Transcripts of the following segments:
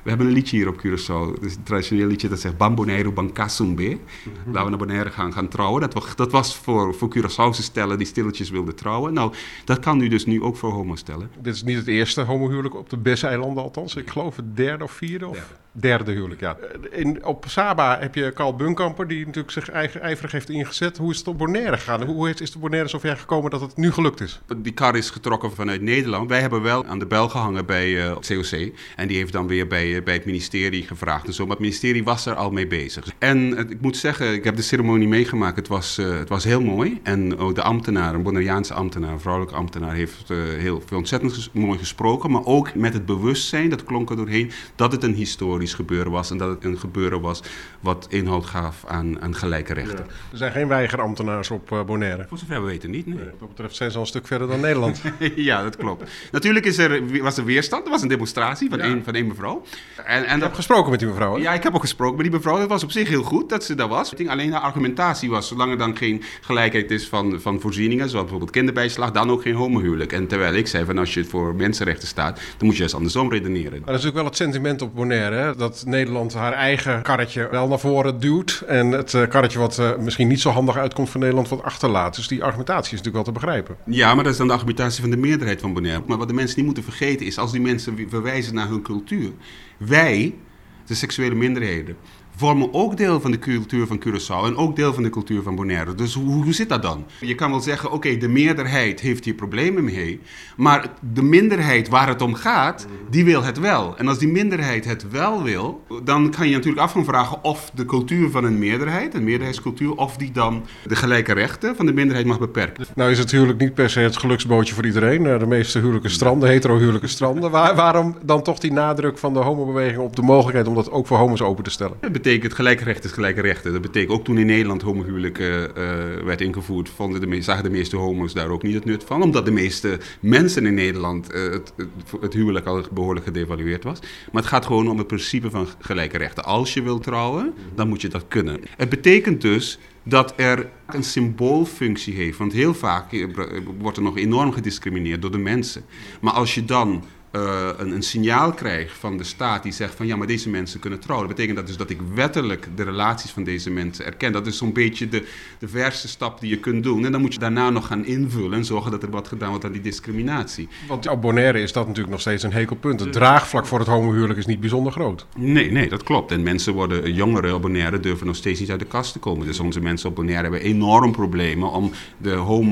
We hebben een liedje hier op Curaçao. Dus een traditioneel liedje dat zegt Bamboneiro Bancasumbe. Laten we naar Bonaire gaan trouwen. Dat was voor Curaçaose stellen die stilletjes wilden trouwen. Nou, dat kan nu dus nu ook voor homostellen. Dit is niet het eerste homohuwelijk op de Besseilanden althans. Ik geloof het derde of vierde. Derde huwelijk, ja. Op Saba heb je Carl Bunkamper, die natuurlijk zich ijverig heeft ingezet. Hoe is het op Bonaire gegaan? Hoe is de Bonaire zover gekomen dat het nu gelukt is? Die kar is getrokken vanuit Nederland. Wij hebben wel aan de bel gehangen bij COC. En die heeft dan weer bij het ministerie gevraagd en zo. Maar het ministerie was er al mee bezig. En ik moet zeggen, ik heb de ceremonie meegemaakt. Het was heel mooi. En ook de ambtenaar, een Bonaireaanse ambtenaar, een vrouwelijke ambtenaar, heeft heel ontzettend mooi gesproken. Maar ook met het bewustzijn, dat klonk er doorheen, dat het een historisch gebeuren was. En dat het een gebeuren was wat inhoud gaf aan gelijke rechten. Ja. Er zijn geen weigerambtenaars op Bonaire. Voor zover we weten niet, nee. Wat dat betreft zijn ze al een stuk verder dan Nederland. Ja, dat klopt. Natuurlijk was er weerstand. Er was een demonstratie van één mevrouw. En je hebt gesproken met die mevrouw, hè? Ja, ik heb ook gesproken met die mevrouw. Dat was op zich heel goed dat ze daar was. Alleen haar argumentatie was, zolang er dan geen gelijkheid is van voorzieningen, zoals bijvoorbeeld kinderbijslag, dan ook geen homohuwelijk. En terwijl ik zei van als je voor mensenrechten staat, dan moet je juist andersom redeneren. Maar dat is natuurlijk wel het sentiment op Bonaire, hè? Dat Nederland haar eigen karretje wel naar voren duwt en het karretje wat misschien niet zo handig uitkomt voor Nederland wat achterlaat. Dus die argumentatie is natuurlijk wel te begrijpen. Ja, maar dat is dan de argumentatie van de meerderheid van Bonaire. Maar wat de mensen niet moeten vergeten is, als die mensen verwijzen naar hun cultuur, wij, de seksuele minderheden, vormen ook deel van de cultuur van Curaçao en ook deel van de cultuur van Bonaire. Dus hoe zit dat dan? Je kan wel zeggen, oké, de meerderheid heeft hier problemen mee, maar de minderheid waar het om gaat, die wil het wel. En als die minderheid het wel wil, dan kan je natuurlijk af gaan vragen of de cultuur van een meerderheidscultuur, of die dan de gelijke rechten van de minderheid mag beperken. Nou is het huwelijk niet per se het geluksbootje voor iedereen. De meeste huwelijken stranden, hetero-huwelijken stranden. Waarom dan toch die nadruk van de homobeweging op de mogelijkheid om dat ook voor homo's open te stellen? Dat betekent gelijke rechten is gelijke rechten. Dat betekent ook toen in Nederland homohuwelijk werd ingevoerd, zagen de meeste homo's daar ook niet het nut van. Omdat de meeste mensen in Nederland het huwelijk al behoorlijk gedevalueerd was. Maar het gaat gewoon om het principe van gelijke rechten. Als je wilt trouwen, dan moet je dat kunnen. Het betekent dus dat er een symboolfunctie heeft. Want heel vaak wordt er nog enorm gediscrimineerd door de mensen. Maar als je dan een signaal krijgt van de staat die zegt van ja, maar deze mensen kunnen trouwen. Dat betekent dat dus dat ik wettelijk de relaties van deze mensen erken. Dat is zo'n beetje de verste stap die je kunt doen. En dan moet je daarna nog gaan invullen en zorgen dat er wat gedaan wordt aan die discriminatie. Want op Bonaire is dat natuurlijk nog steeds een hekelpunt. Het draagvlak voor het homohuwelijk is niet bijzonder groot. Nee, dat klopt. En jongeren op Bonaire durven nog steeds niet uit de kast te komen. Dus onze mensen op Bonaire hebben enorm problemen om de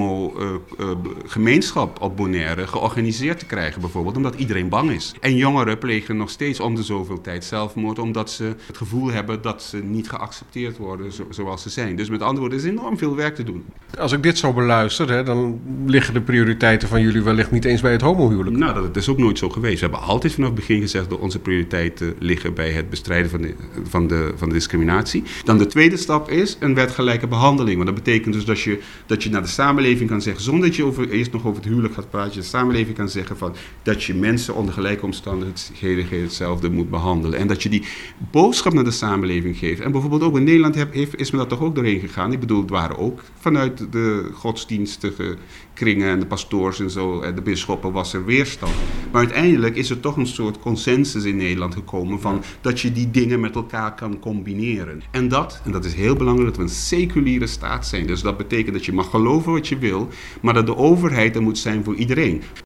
homo-gemeenschap op Bonaire georganiseerd te krijgen bijvoorbeeld, omdat iedereen bang is. En jongeren plegen nog steeds om de zoveel tijd zelfmoord, omdat ze het gevoel hebben dat ze niet geaccepteerd worden zoals ze zijn. Dus met andere woorden, er is enorm veel werk te doen. Als ik dit zo beluister, hè, dan liggen de prioriteiten van jullie wellicht niet eens bij het homohuwelijk. Nou, dat is ook nooit zo geweest. We hebben altijd vanaf het begin gezegd dat onze prioriteiten liggen bij het bestrijden van de discriminatie. Dan de tweede stap is een wet gelijke behandeling. Want dat betekent dus dat je naar de samenleving kan zeggen, zonder dat je eerst nog over het huwelijk gaat praten, je de samenleving kan zeggen van dat je mensen onder gelijke omstandigheden hetzelfde moet behandelen. En dat je die boodschap naar de samenleving geeft. En bijvoorbeeld ook in Nederland is men dat toch ook doorheen gegaan. Ik bedoel, het waren ook vanuit de godsdienstige kringen en de pastoors en zo, en de bisschoppen was er weerstand. Maar uiteindelijk is er toch een soort consensus in Nederland gekomen van dat je die dingen met elkaar kan combineren. En dat is heel belangrijk, dat we een seculiere staat zijn. Dus dat betekent dat je mag geloven wat je wil, maar dat de overheid er moet zijn voor iedereen.